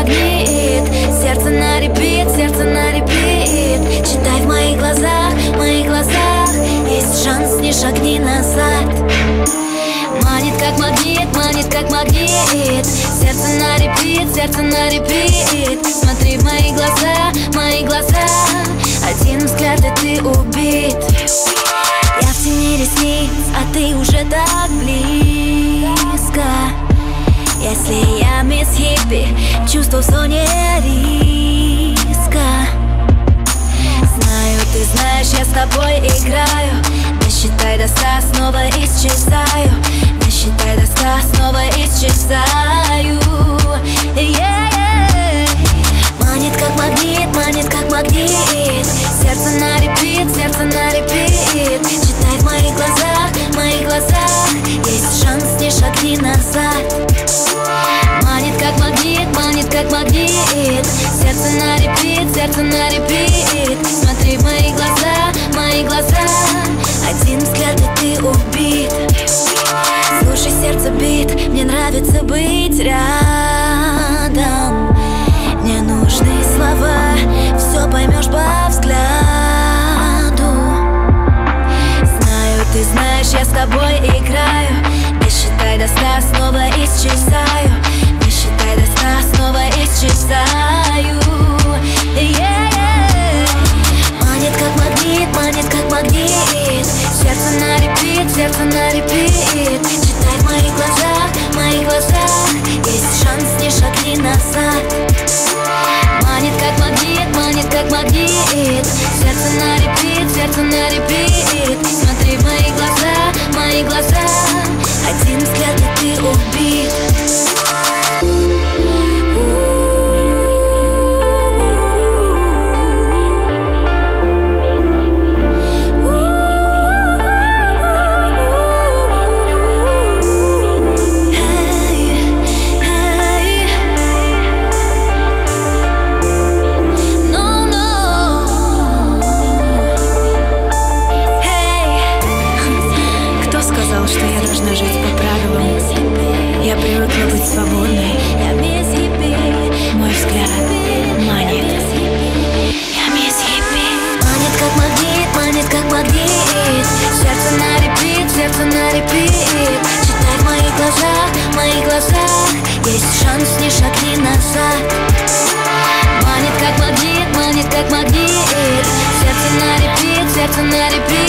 магнит. Сердце на репит, сердце на репит. Читай в моих глазах есть шанс, не шагни назад. Манит как магнит, манит как магнит. Сердце на репит, сердце на репит. Смотри в мои глаза. Один взгляд и ты убит. Я в тени ресниц, а ты уже так близко. Если я мисс Хиппи, чувство в зоне риска. Знаю, ты знаешь, я с тобой играю. Досчитай до 100, снова исчезаю. Досчитай до 100, снова исчезаю. Манит как магнит, манит как магнит. Сердце на репит, сердце на репит. Читай в моих глазах есть шанс, не шагни назад. Манит как магнит. Сердце на репит, сердце на репит. Смотри в мои глаза. Один взгляд и ты убит. Слушай, сердце бит, мне нравится быть рядом. Не нужны слова, все поймешь по взгляду. Знаю, ты знаешь, я с тобой играю. Досчитай до 100, снова исчезаю. Досчитай до 100, снова исчезаю. Манит как магнит, манит как магнит. Сердце на репит, сердце на репит. Читай в моих глазах есть шанс, не шагни назад. Манит как магнит. Сердце на репит, сердце на репит. Смотри в мои глаза. Один взгляд и ты убит. Что я должна жить по правилам. Я привыкла быть свободной. Мой взгляд манит. Я мисс Хиппи. Манит как магнит. Сердце на репит, сердце на репит. Читай в моих глазах есть шанс, не шагни назад. Манит как магнит. Сердце на репит, сердце на репит.